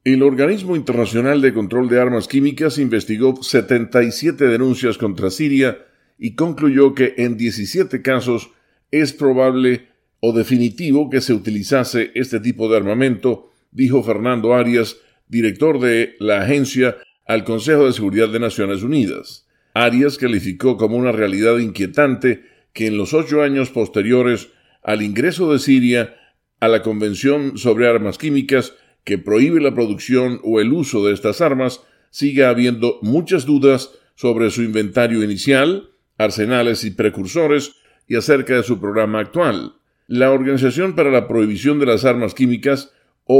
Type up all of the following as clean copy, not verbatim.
El Organismo Internacional de Control de Armas Químicas investigó 77 denuncias contra Siria y concluyó que en 17 casos es probable o definitivo que se utilizase este tipo de armamento, dijo Fernando Arias, director de la agencia, al Consejo de Seguridad de Naciones Unidas. Arias calificó como una realidad inquietante que en los 8 años posteriores al ingreso de Siria a la Convención sobre Armas Químicas, que prohíbe la producción o el uso de estas armas, siga habiendo muchas dudas sobre su inventario inicial, arsenales y precursores, y acerca de su programa actual. La Organización para la Prohibición de las Armas Químicas,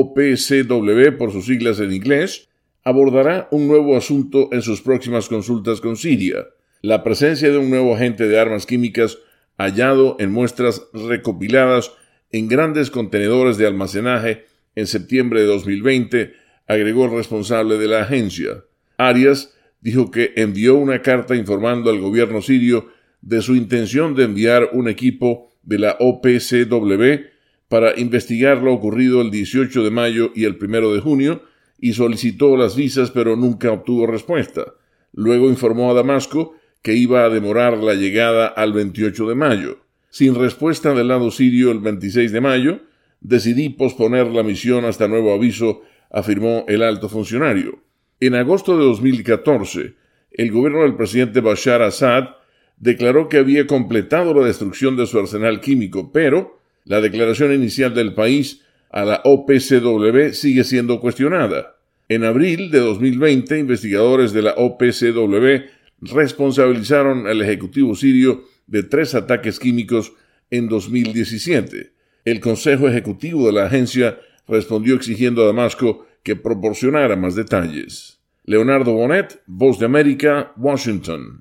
OPCW por sus siglas en inglés, abordará un nuevo asunto en sus próximas consultas con Siria: la presencia de un nuevo agente de armas químicas hallado en muestras recopiladas en grandes contenedores de almacenaje en septiembre de 2020, agregó el responsable de la agencia. Arias dijo que envió una carta informando al gobierno sirio de su intención de enviar un equipo de la OPCW para investigar lo ocurrido el 18 de mayo y el 1 de junio, y solicitó las visas pero nunca obtuvo respuesta. Luego informó a Damasco que iba a demorar la llegada al 28 de mayo. Sin respuesta del lado sirio el 26 de mayo, decidí posponer la misión hasta nuevo aviso, afirmó el alto funcionario. En agosto de 2014, el gobierno del presidente Bashar Assad declaró que había completado la destrucción de su arsenal químico, pero la declaración inicial del país a la OPCW sigue siendo cuestionada. En abril de 2020, investigadores de la OPCW responsabilizaron al ejecutivo sirio de 3 ataques químicos en 2017. El Consejo Ejecutivo de la agencia respondió exigiendo a Damasco que proporcionara más detalles. Leonardo Bonet, Voz de América, Washington.